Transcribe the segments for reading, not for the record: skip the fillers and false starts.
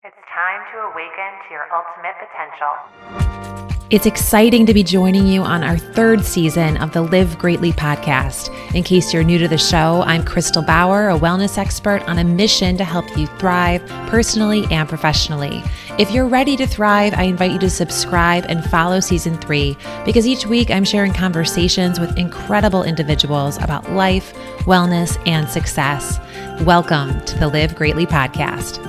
It's time to awaken to your ultimate potential. It's exciting to be joining you on our third season of the Live Greatly podcast. In case you're new to the show, I'm Crystal Bauer, a wellness expert on a mission to help you thrive personally and professionally. If you're ready to thrive, I invite you to subscribe and follow season 3 because each week I'm sharing conversations with incredible individuals about life, wellness, and success. Welcome to the Live Greatly podcast.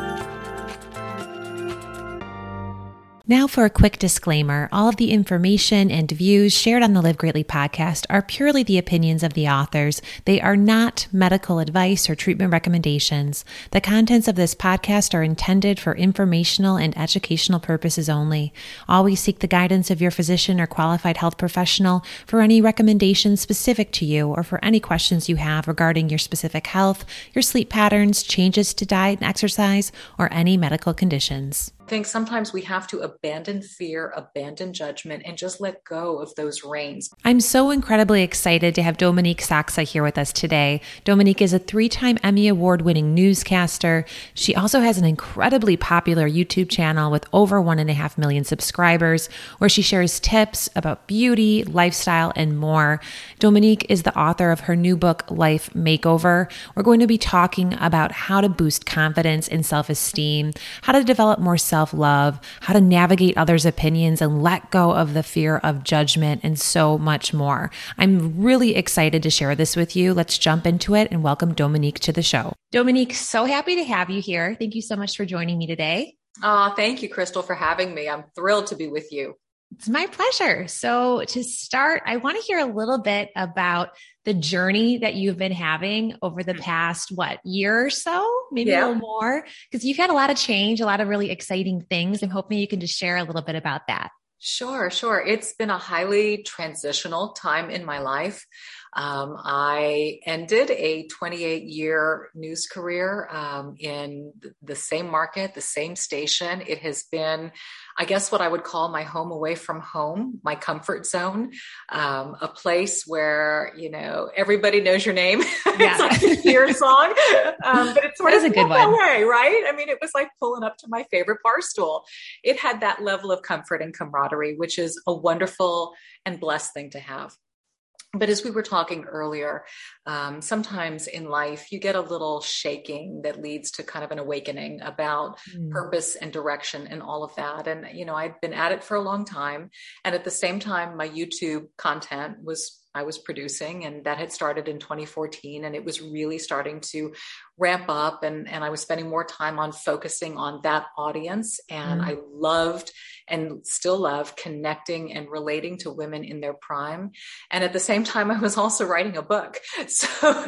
Now for a quick disclaimer, all of the information and views shared on the Live Greatly podcast are purely the opinions of the authors. They are not medical advice or treatment recommendations. The contents of this podcast are intended for informational and educational purposes only. Always seek the guidance of your physician or qualified health professional for any recommendations specific to you or for any questions you have regarding your specific health, your sleep patterns, changes to diet and exercise, or any medical conditions. I think sometimes we have to abandon fear, abandon judgment, and just let go of those reins. I'm so incredibly excited to have Dominique Sachse here with us today. Dominique is a 3-time Emmy Award-winning newscaster. She also has an incredibly popular YouTube channel with over 1.5 million subscribers, where she shares tips about beauty, lifestyle, and more. Dominique is the author of her new book, Life Makeover. We're going to be talking about how to boost confidence and self-esteem, how to develop more self-love, how to navigate others' opinions and let go of the fear of judgment, and so much more. I'm really excited to share this with you. Let's jump into it and welcome Dominique to the show. Dominique, so happy to have you here. Thank you so much for joining me today. Thank you, Crystal, for having me. I'm thrilled to be with you. It's my pleasure. So to start, I want to hear a little bit about the journey that you've been having over the past, year or so, maybe a little more, because you've had a lot of change, a lot of really exciting things. I'm hoping you can just share a little bit about that. Sure. It's been a highly transitional time in my life. I ended a 28-year news career in the same market, the same station. It has been, I guess, what I would call my home away from home, my comfort zone, a place where, everybody knows your name. It's like a Cheers song, but it's sort of a good one, way, right? I mean, it was like pulling up to my favorite bar stool. It had that level of comfort and camaraderie, which is a wonderful and blessed thing to have. But as we were talking earlier, sometimes in life, you get a little shaking that leads to kind of an awakening about purpose and direction and all of that. And, I'd been at it for a long time. And at the same time, my YouTube content I was producing, and that had started in 2014, and it was really starting to ramp up, and I was spending more time on focusing on that audience. And I loved and still love connecting and relating to women in their prime. And at the same time, I was also writing a book. So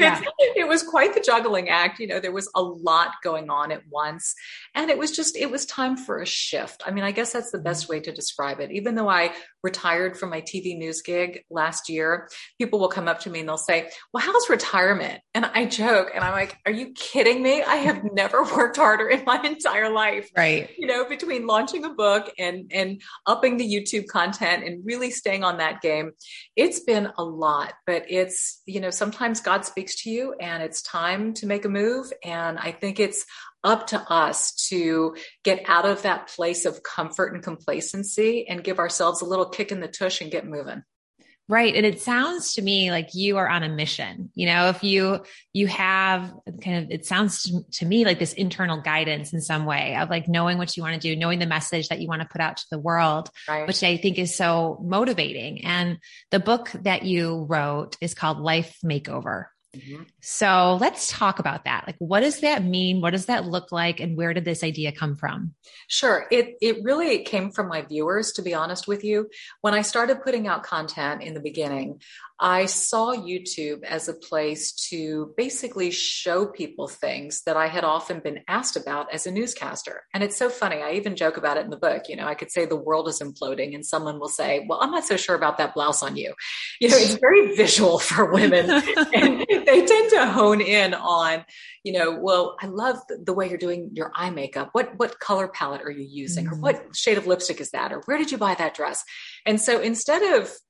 it was quite the juggling act. There was a lot going on at once, and it was time for a shift. I mean, I guess that's the best way to describe it. Even though I retired from my TV news gig last year, people will come up to me and they'll say, well, how's retirement? And I joke and I'm like, are you kidding me? I have never worked harder in my entire life. Right. Between launching a book and upping the YouTube content and really staying on that game, it's been a lot, but it's, sometimes God speaks to you and it's time to make a move. And I think it's up to us to get out of that place of comfort and complacency and give ourselves a little kick in the tush and get moving. Right. And it sounds to me like you are on a mission. If you have it sounds to me like this internal guidance in some way of like knowing what you want to do, knowing the message that you want to put out to the world, right, which I think is so motivating. And the book that you wrote is called Life Makeover. Mm-hmm. So let's talk about that. Like, what does that mean? What does that look like? And where did this idea come from? Sure. It really came from my viewers, to be honest with you. When I started putting out content in the beginning, I saw YouTube as a place to basically show people things that I had often been asked about as a newscaster. And it's so funny. I even joke about it in the book. I could say the world is imploding and someone will say, well, I'm not so sure about that blouse on you. It's very visual for women. And they tend to hone in on, well, I love the way you're doing your eye makeup. What color palette are you using? Or what shade of lipstick is that? Or where did you buy that dress? And so instead of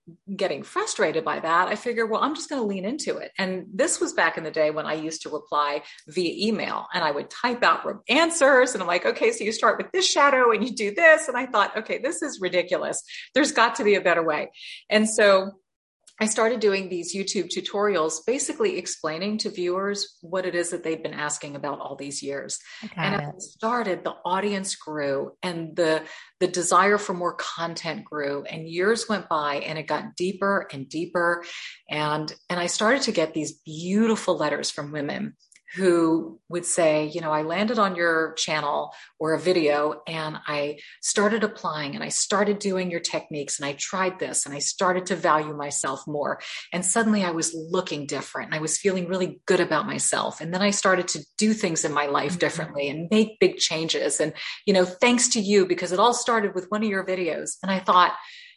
getting frustrated by that, I figured, well, I'm just going to lean into it. And this was back in the day when I used to reply via email, and I would type out answers. And I'm like, okay, so you start with this shadow and you do this. And I thought, okay, this is ridiculous. There's got to be a better way. And so I started doing these YouTube tutorials, basically explaining to viewers what it is that they've been asking about all these years. And as I started, the audience grew, and the desire for more content grew, and years went by, and it got deeper and deeper. And I started to get these beautiful letters from women who would say, I landed on your channel or a video, and I started applying, and I started doing your techniques, and I tried this, and I started to value myself more. And suddenly I was looking different, and I was feeling really good about myself. And then I started to do things in my life differently and make big changes. And, thanks to you, because it all started with one of your videos. And I thought,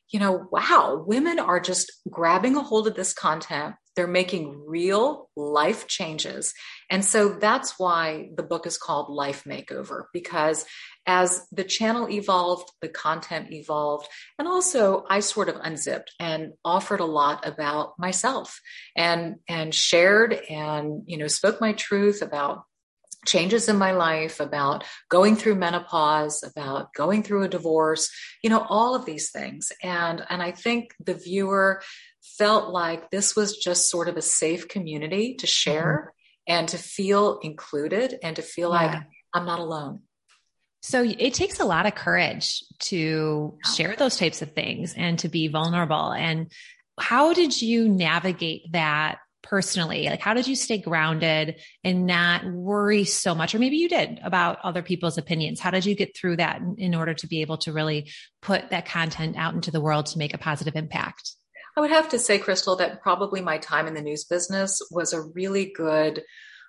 wow, women are just grabbing a hold of this content. They're making real life changes. And so that's why the book is called Life Makeover, because as the channel evolved, the content evolved, and also I sort of unzipped and offered a lot about myself and shared and, spoke my truth about changes in my life, about going through menopause, about going through a divorce, all of these things. And I think the viewer felt like this was just sort of a safe community to share and to feel included and to feel like I'm not alone. So it takes a lot of courage to share those types of things and to be vulnerable. And how did you navigate that personally? Like, how did you stay grounded and not worry so much, or maybe you did, about other people's opinions? How did you get through that in order to be able to really put that content out into the world to make a positive impact? I would have to say, Crystal, that probably my time in the news business was a really good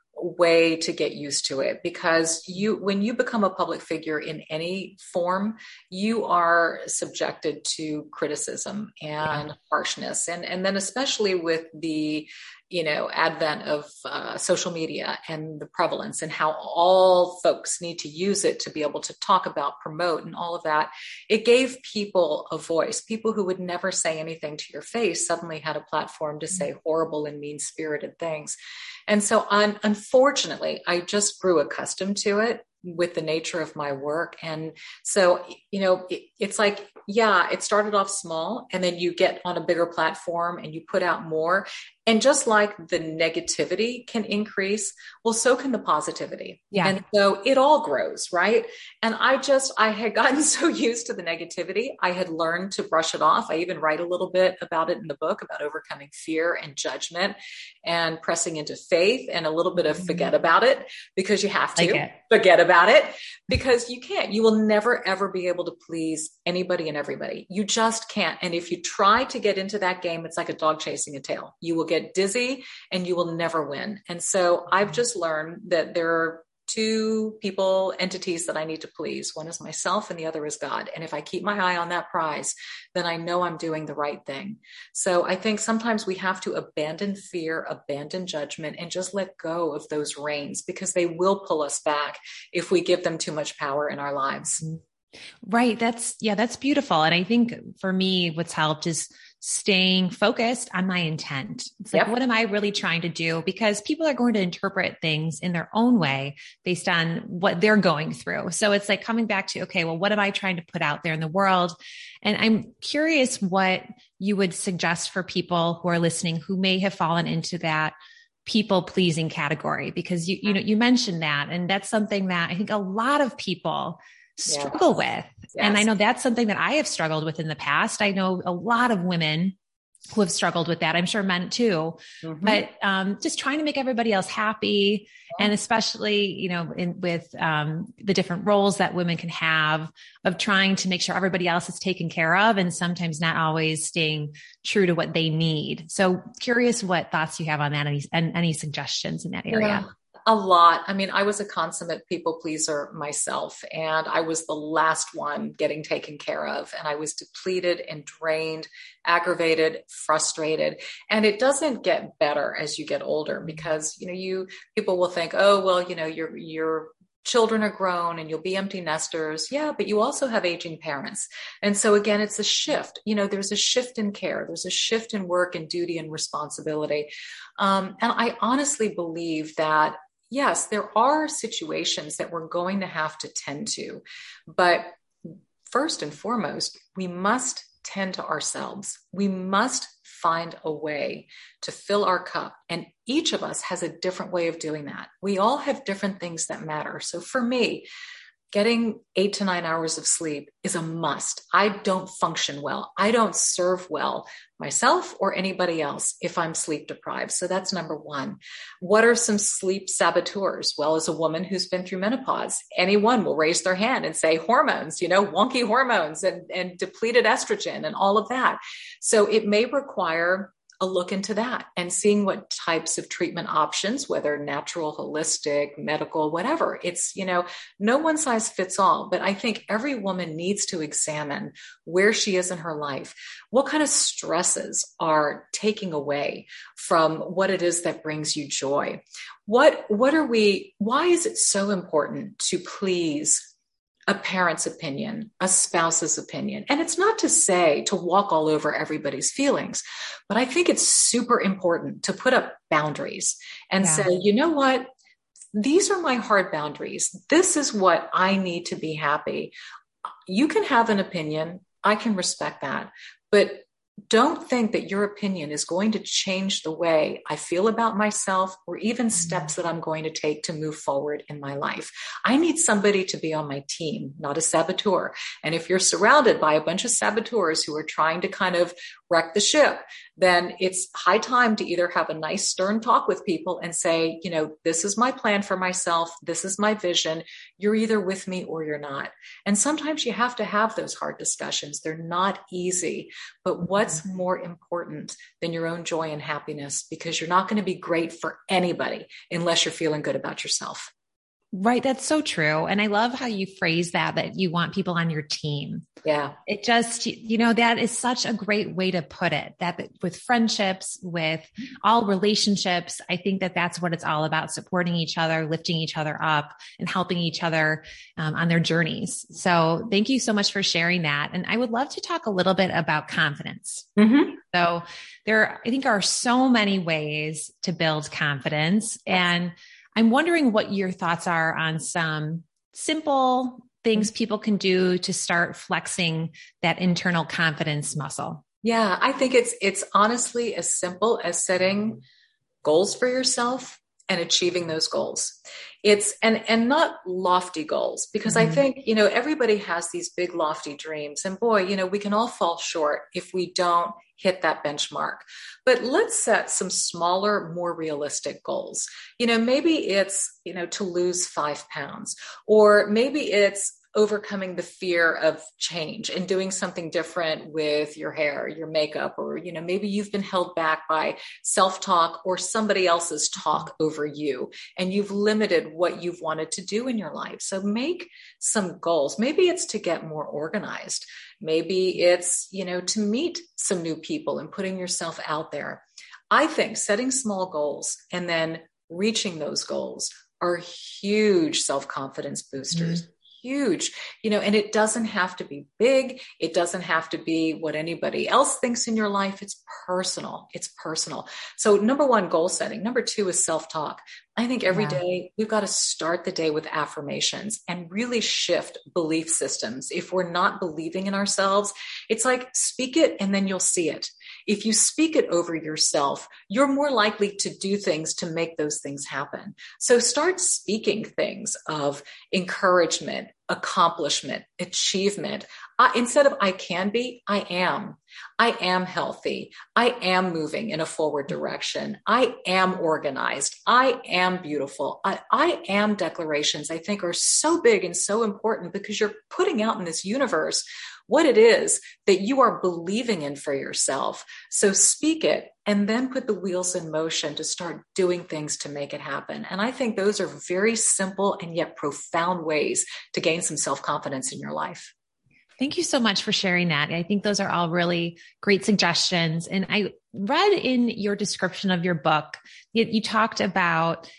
way to get used to it, because when you become a public figure in any form, you are subjected to criticism and harshness. And then especially with the advent of social media and the prevalence and how all folks need to use it to be able to talk about, promote, and all of that, it gave people a voice. People who would never say anything to your face suddenly had a platform to say horrible and mean-spirited things. And so unfortunately, I just grew accustomed to it with the nature of my work. And so, it's like, it started off small, and then you get on a bigger platform and you put out more. And just like the negativity can increase, well, so can the positivity. Yeah. And so it all grows, right? And I had gotten so used to the negativity. I had learned to brush it off. I even write a little bit about it in the book, about overcoming fear and judgment and pressing into faith, and a little bit of forget about it, because you have to forget about it, because you will never, ever be able to please anybody and everybody. You just can't. And if you try to get into that game, it's like a dog chasing a tail. You will get dizzy and you will never win. And so I've just learned that there are two entities that I need to please. One is myself and the other is God. And if I keep my eye on that prize, then I know I'm doing the right thing. So I think sometimes we have to abandon fear, abandon judgment, and just let go of those reins, because they will pull us back if we give them too much power in our lives. Right. That's beautiful. And I think for me, what's helped is staying focused on my intent. It's like, what am I really trying to do? Because people are going to interpret things in their own way based on what they're going through. So it's like coming back to, okay, well, what am I trying to put out there in the world? And I'm curious what you would suggest for people who are listening who may have fallen into that people pleasing category, because you mentioned that, and that's something that I think a lot of people struggle with. Yes. And I know that's something that I have struggled with in the past. I know a lot of women who have struggled with that. I'm sure men too, but just trying to make everybody else happy. And especially, with the different roles that women can have, of trying to make sure everybody else is taken care of, and sometimes not always staying true to what they need. So curious what thoughts you have on that, and any suggestions in that area. Yeah. A lot. I mean, I was a consummate people pleaser myself, and I was the last one getting taken care of. And I was depleted and drained, aggravated, frustrated. And it doesn't get better as you get older, because, people will think, oh, well, you're children are grown and you'll be empty nesters. Yeah, but you also have aging parents. And so again, it's a shift. There's a shift in care. There's a shift in work and duty and responsibility. And I honestly believe that, yes, there are situations that we're going to have to tend to, but first and foremost, we must tend to ourselves. We must find a way to fill our cup. And each of us has a different way of doing that. We all have different things that matter. So for me, getting 8 to 9 hours of sleep is a must. I don't function well. I don't serve well myself or anybody else if I'm sleep deprived. So that's number one. What are some sleep saboteurs? Well, as a woman who's been through menopause, anyone will raise their hand and say hormones, wonky hormones and depleted estrogen and all of that. So it may require a look into that and seeing what types of treatment options, whether natural, holistic, medical, whatever. It's, no one size fits all, but I think every woman needs to examine where she is in her life. What kind of stresses are taking away from what it is that brings you joy? Why is it so important to please a parent's opinion, a spouse's opinion? And it's not to say to walk all over everybody's feelings, but I think it's super important to put up boundaries and say, you know what? These are my hard boundaries. This is what I need to be happy. You can have an opinion. I can respect that, but don't think that your opinion is going to change the way I feel about myself or even steps that I'm going to take to move forward in my life. I need somebody to be on my team, not a saboteur. And if you're surrounded by a bunch of saboteurs who are trying to kind of wreck the ship, then it's high time to either have a nice stern talk with people and say, this is my plan for myself. This is my vision. You're either with me or you're not. And sometimes you have to have those hard discussions. They're not easy, but what's more important than your own joy and happiness? Because you're not going to be great for anybody unless you're feeling good about yourself. Right. That's so true. And I love how you phrase that you want people on your team. Yeah. It just, that is such a great way to put it, that with friendships, with all relationships, I think that that's what it's all about, supporting each other, lifting each other up and helping each other on their journeys. So thank you so much for sharing that. And I would love to talk a little bit about confidence. Mm-hmm. So I think are so many ways to build confidence, and I'm wondering what your thoughts are on some simple things people can do to start flexing that internal confidence muscle. Yeah, I think it's honestly as simple as setting goals for yourself and achieving those goals. It's and not lofty goals, because I think, everybody has these big lofty dreams, and boy, we can all fall short if we don't hit that benchmark. But let's set some smaller, more realistic goals. Maybe it's, to lose 5 pounds, or maybe it's overcoming the fear of change and doing something different with your hair, your makeup, or, maybe you've been held back by self-talk or somebody else's talk over you, and you've limited what you've wanted to do in your life. So make some goals. Maybe it's to get more organized. Maybe it's, to meet some new people and putting yourself out there. I think setting small goals and then reaching those goals are huge self-confidence boosters. Mm-hmm. Huge, and it doesn't have to be big. It doesn't have to be what anybody else thinks in your life. It's personal. It's personal. So number one, goal setting. Number two is self-talk. I think every day we've got to start the day with affirmations and really shift belief systems. If we're not believing in ourselves, it's like speak it and then you'll see it. If you speak it over yourself, you're more likely to do things to make those things happen. So start speaking things of encouragement, accomplishment, achievement. Instead of I can be, I am. I am healthy. I am moving in a forward direction. I am organized. I am beautiful. I am declarations, I think, are so big and so important, because you're putting out in this universe what it is that you are believing in for yourself. So speak it and then put the wheels in motion to start doing things to make it happen. And I think those are very simple and yet profound ways to gain some self-confidence in your life. Thank you so much for sharing that. I think those are all really great suggestions. And I read in your description of your book, you talked about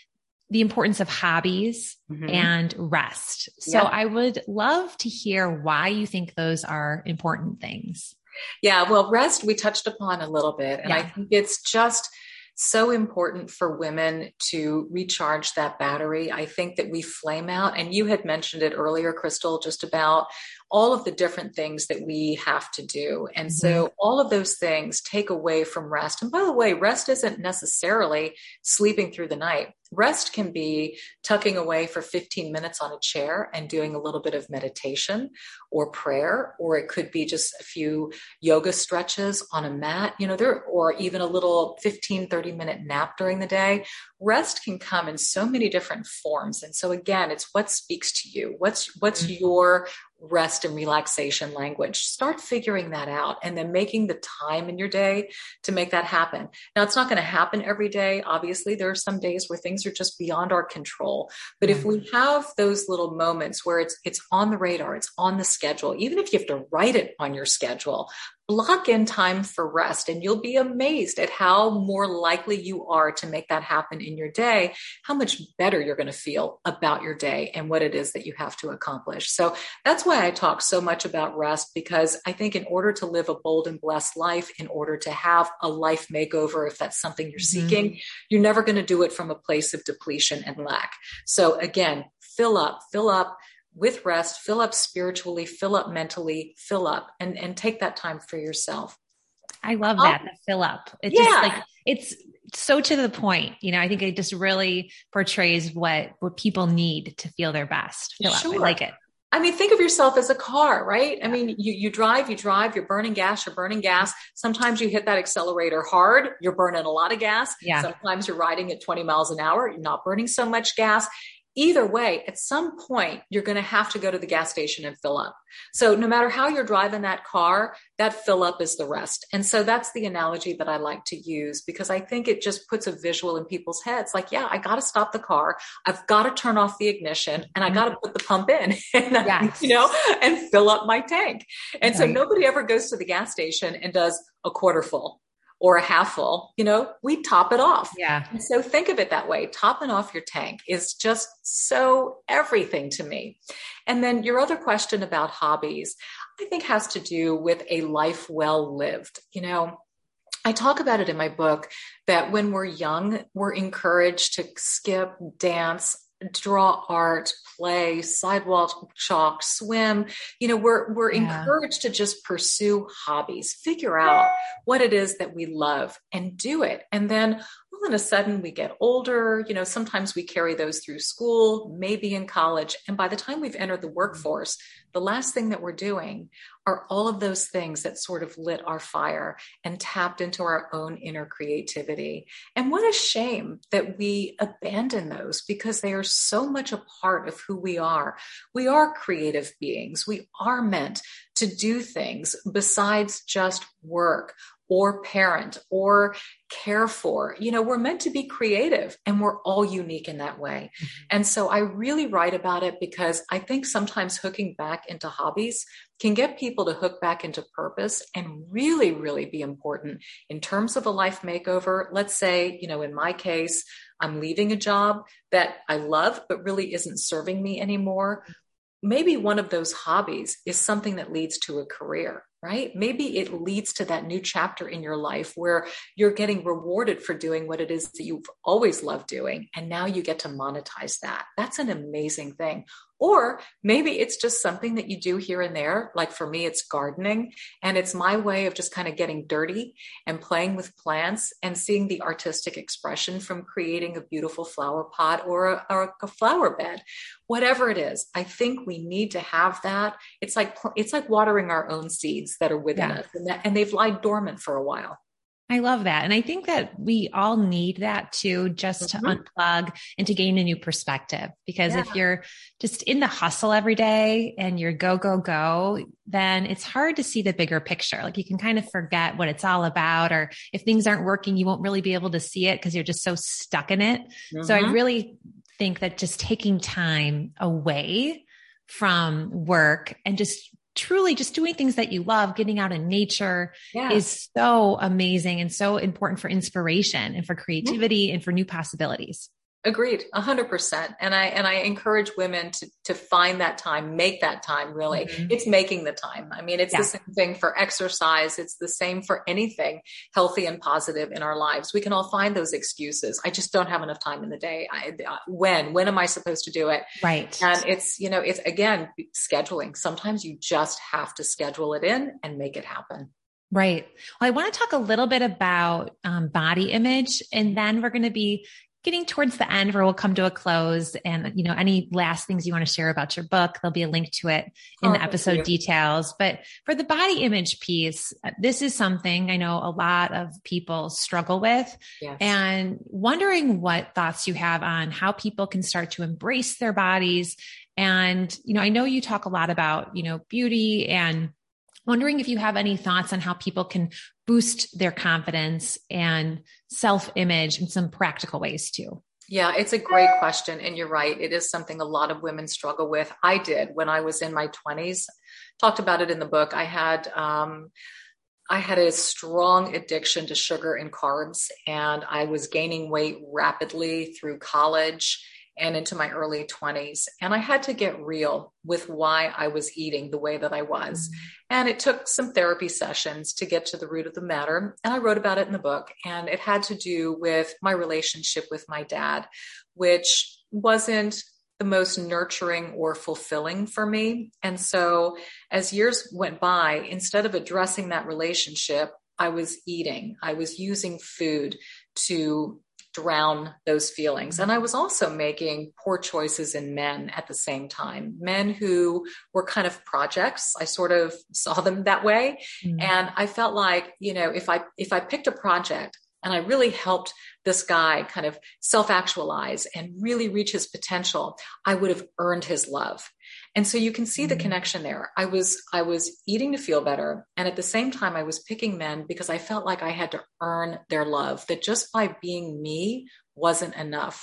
the importance of hobbies and rest. So I would love to hear why you think those are important things. Yeah, well, rest we touched upon a little bit, and I think it's just so important for women to recharge that battery. I think that we flame out, and you had mentioned it earlier, Crystal, just about all of the different things that we have to do. And so all of those things take away from rest. And by the way, rest isn't necessarily sleeping through the night. Rest can be tucking away for 15 minutes on a chair and doing a little bit of meditation or prayer, or it could be just a few yoga stretches on a mat, or even a little 15-30 minute nap during the day. Rest can come in so many different forms. And so again, it's what speaks to you. What's your rest and relaxation language? Start figuring that out and then making the time in your day to make that happen. Now, it's not going to happen every day. Obviously, there are some days where things are just beyond our control. But if we have those little moments where it's on the radar, it's on the schedule, even if you have to write it on your schedule, block in time for rest, and you'll be amazed at how more likely you are to make that happen in your day, how much better you're going to feel about your day and what it is that you have to accomplish. So that's why I talk so much about rest, because I think in order to live a bold and blessed life, in order to have a life makeover, if that's something you're seeking, you're never going to do it from a place of depletion and lack. So again, fill up with rest, fill up spiritually, fill up mentally, fill up, and take that time for yourself. I love that, the fill up. It's just like, it's so to the point. I think it just really portrays what people need to feel their best. Fill up. I like it. I mean, think of yourself as a car, right? I mean, you drive, you're burning gas. Sometimes you hit that accelerator hard. You're burning a lot of gas. Yeah. Sometimes you're riding at 20 miles an hour. You're not burning so much gas. Either way, at some point, you're going to have to go to the gas station and fill up. So no matter how you're driving that car, that fill up is the rest. And so that's the analogy that I like to use, because I think it just puts a visual in people's heads. Like, I got to stop the car. I've got to turn off the ignition, and I got to put the pump in, and fill up my tank. And so nobody ever goes to the gas station and does a quarter full or a half full. We top it off. Yeah. And so think of it that way. Topping off your tank is just so everything to me. And then your other question about hobbies, I think has to do with a life well lived. I talk about it in my book that when we're young, we're encouraged to skip, dance, draw art, play, sidewalk chalk, swim. We're encouraged to just pursue hobbies, figure out what it is that we love and do it. And then all of a sudden we get older, sometimes we carry those through school, maybe in college. And by the time we've entered the workforce, the last thing that we're doing are all of those things that sort of lit our fire and tapped into our own inner creativity. And what a shame that we abandon those, because they are so much a part of who we are. We are creative beings. We are meant to do things besides just work or parent or care for. We're meant to be creative, and we're all unique in that way. And so I really write about it because I think sometimes hooking back into hobbies can get people to hook back into purpose and really, really be important in terms of a life makeover. Let's say, in my case, I'm leaving a job that I love, but really isn't serving me anymore. Maybe one of those hobbies is something that leads to a career, right? Maybe it leads to that new chapter in your life where you're getting rewarded for doing what it is that you've always loved doing. And now you get to monetize that. That's an amazing thing. Or maybe it's just something that you do here and there. Like for me, it's gardening, and it's my way of just kind of getting dirty and playing with plants and seeing the artistic expression from creating a beautiful flower pot or a flower bed. Whatever it is, I think we need to have that. It's like watering our own seeds that are within us, and they've lied dormant for a while. I love that. And I think that we all need that too, just to unplug and to gain a new perspective. Because if you're just in the hustle every day and you're go, go, go, then it's hard to see the bigger picture. Like you can kind of forget what it's all about, or if things aren't working, you won't really be able to see it because you're just so stuck in it. So I really think that just taking time away from work and just truly just doing things that you love, getting out in nature is so amazing and so important for inspiration and for creativity and for new possibilities. Agreed, 100%. And I encourage women to find that time, make that time really. Mhm. It's making the time. I mean, it's the Yeah. same thing for exercise. It's the same for anything healthy and positive in our lives. We can all find those excuses. I just don't have enough time in the day. When am I supposed to do it? Right. And it's again, scheduling. Sometimes you just have to schedule it in and make it happen. Right. Well, I want to talk a little bit about body image, and then we're going to be getting towards the end where we'll come to a close. And, any last things you want to share about your book, there'll be a link to it in the episode details. But for the body image piece, this is something I know a lot of people struggle with. Yes. And wondering what thoughts you have on how people can start to embrace their bodies. And, I know you talk a lot about, beauty, and wondering if you have any thoughts on how people can boost their confidence and self-image in some practical ways too. Yeah, it's a great question. And you're right. It is something a lot of women struggle with. I did when I was in my 20s, talked about it in the book. I had a strong addiction to sugar and carbs, and I was gaining weight rapidly through college and into my early 20s. And I had to get real with why I was eating the way that I was. And it took some therapy sessions to get to the root of the matter. And I wrote about it in the book. And it had to do with my relationship with my dad, which wasn't the most nurturing or fulfilling for me. And so as years went by, instead of addressing that relationship, I was eating. I was using food to drown those feelings. And I was also making poor choices in men at the same time, men who were kind of projects. I sort of saw them that way. Mm-hmm. And I felt like, if I picked a project and I really helped this guy kind of self-actualize and really reach his potential, I would have earned his love. And so you can see the connection there. I was eating to feel better. And at the same time, I was picking men because I felt like I had to earn their love, that just by being me wasn't enough.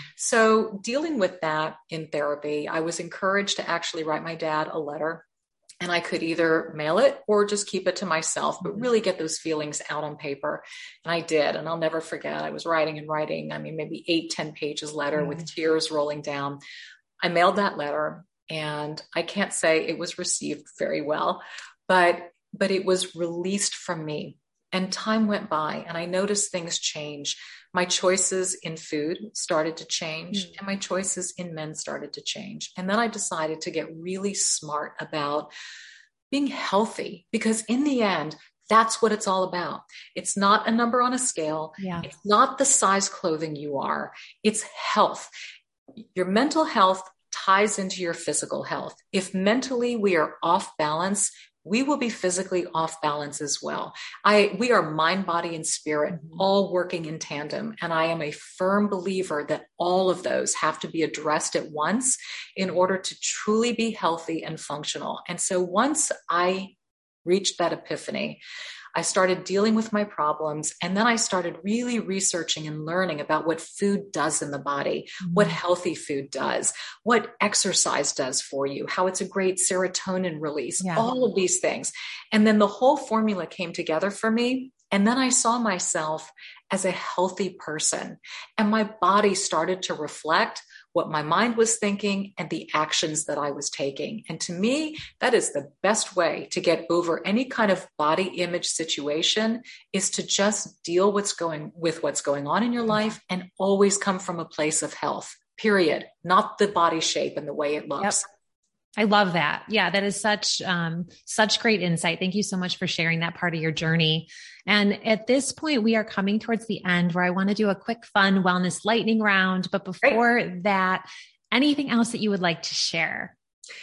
So dealing with that in therapy, I was encouraged to actually write my dad a letter. And I could either mail it or just keep it to myself, but really get those feelings out on paper. And I did. And I'll never forget, I was writing and writing. I mean, maybe 8-10 pages letter with tears rolling down. I mailed that letter. And I can't say it was received very well, but it was released from me. And time went by and I noticed things change. My choices in food started to change and my choices in men started to change. And then I decided to get really smart about being healthy, because in the end, that's what it's all about. It's not a number on a scale. Yeah. It's not the size clothing you are. It's health. Your mental health ties into your physical health. If mentally we are off balance, we will be physically off balance as well. We are mind, body, and spirit all working in tandem. And I am a firm believer that all of those have to be addressed at once in order to truly be healthy and functional. And so once I reached that epiphany, I started dealing with my problems, and then I started really researching and learning about what food does in the body, what healthy food does, what exercise does for you, how it's a great serotonin release, all of these things. And then the whole formula came together for me. And then I saw myself as a healthy person, and my body started to reflect what my mind was thinking and the actions that I was taking. And to me, that is the best way to get over any kind of body image situation, is to just deal with what's going on in your life and always come from a place of health, period, not the body shape and the way it looks. Yep. I love that. Yeah, that is such great insight. Thank you so much for sharing that part of your journey. And at this point, we are coming towards the end where I want to do a quick, fun wellness lightning round. But before that, anything else that you would like to share?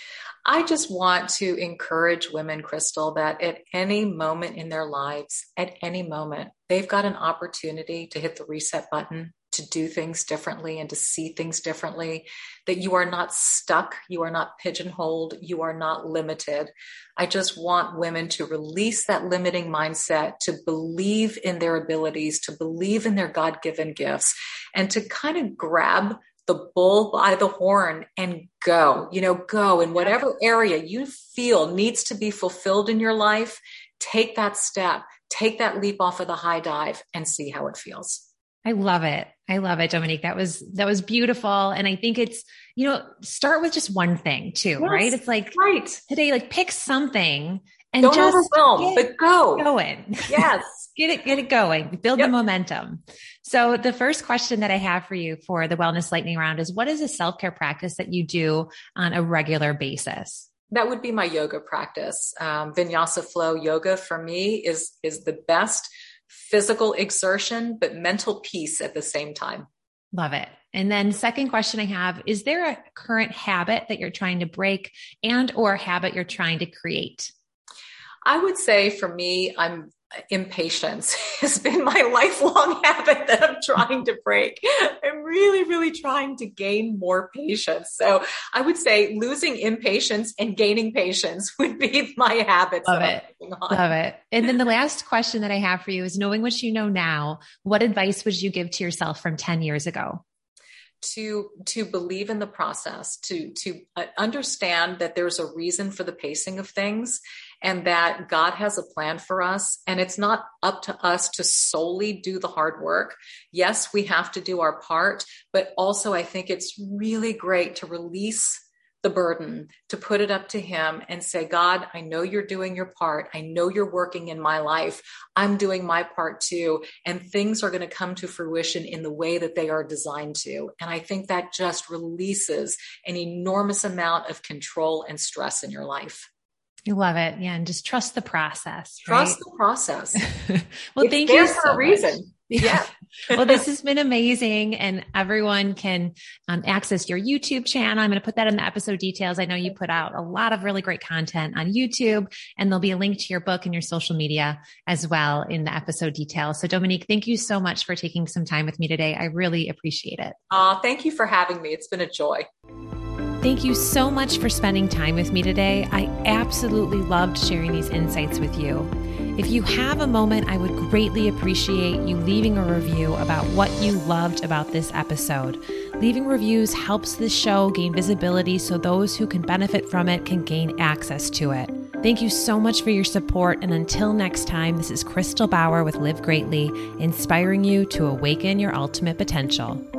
I just want to encourage women, Crystal, that at any moment in their lives, at any moment, they've got an opportunity to hit the reset button, to do things differently and to see things differently, that you are not stuck, you are not pigeonholed, you are not limited. I just want women to release that limiting mindset, to believe in their abilities, to believe in their God-given gifts, and to kind of grab the bull by the horn and go in whatever area you feel needs to be fulfilled in your life. Take that step, take that leap off of the high dive and see how it feels. I love it. I love it, Dominique. That was beautiful. And I think it's, start with just one thing too, Yes, right? It's like right. today, like pick something and don't just overwhelm, but go. Going. Yes. Get it going. Build the momentum. So the first question that I have for you for the Wellness Lightning Round is, what is a self-care practice that you do on a regular basis? That would be my yoga practice. Vinyasa flow yoga for me is the best physical exertion, but mental peace at the same time. Love it. And then second question I have, is there a current habit that you're trying to break and or habit you're trying to create? I would say for me, impatience has been my lifelong habit that I'm trying to break. I'm really, really trying to gain more patience. So I would say losing impatience and gaining patience would be my habits. Love it. Love it. And then the last question that I have for you is, knowing what you know now, what advice would you give to yourself from 10 years ago? To believe in the process, to understand that there's a reason for the pacing of things and that God has a plan for us. And it's not up to us to solely do the hard work. Yes, we have to do our part, but also I think it's really great to release the burden, to put it up to Him and say, God, I know you're doing your part. I know you're working in my life. I'm doing my part too. And things are going to come to fruition in the way that they are designed to. And I think that just releases an enormous amount of control and stress in your life. You love it. Yeah. And just trust the process. Trust the process. Well, thank you for a reason. Yeah. Well, this has been amazing. And everyone can access your YouTube channel. I'm going to put that in the episode details. I know you put out a lot of really great content on YouTube, and there'll be a link to your book and your social media as well in the episode details. So Dominique, thank you so much for taking some time with me today. I really appreciate it. Thank you for having me. It's been a joy. Thank you so much for spending time with me today. I absolutely loved sharing these insights with you. If you have a moment, I would greatly appreciate you leaving a review about what you loved about this episode. Leaving reviews helps this show gain visibility so those who can benefit from it can gain access to it. Thank you so much for your support. And until next time, this is Crystal Bauer with Live Greatly, inspiring you to awaken your ultimate potential.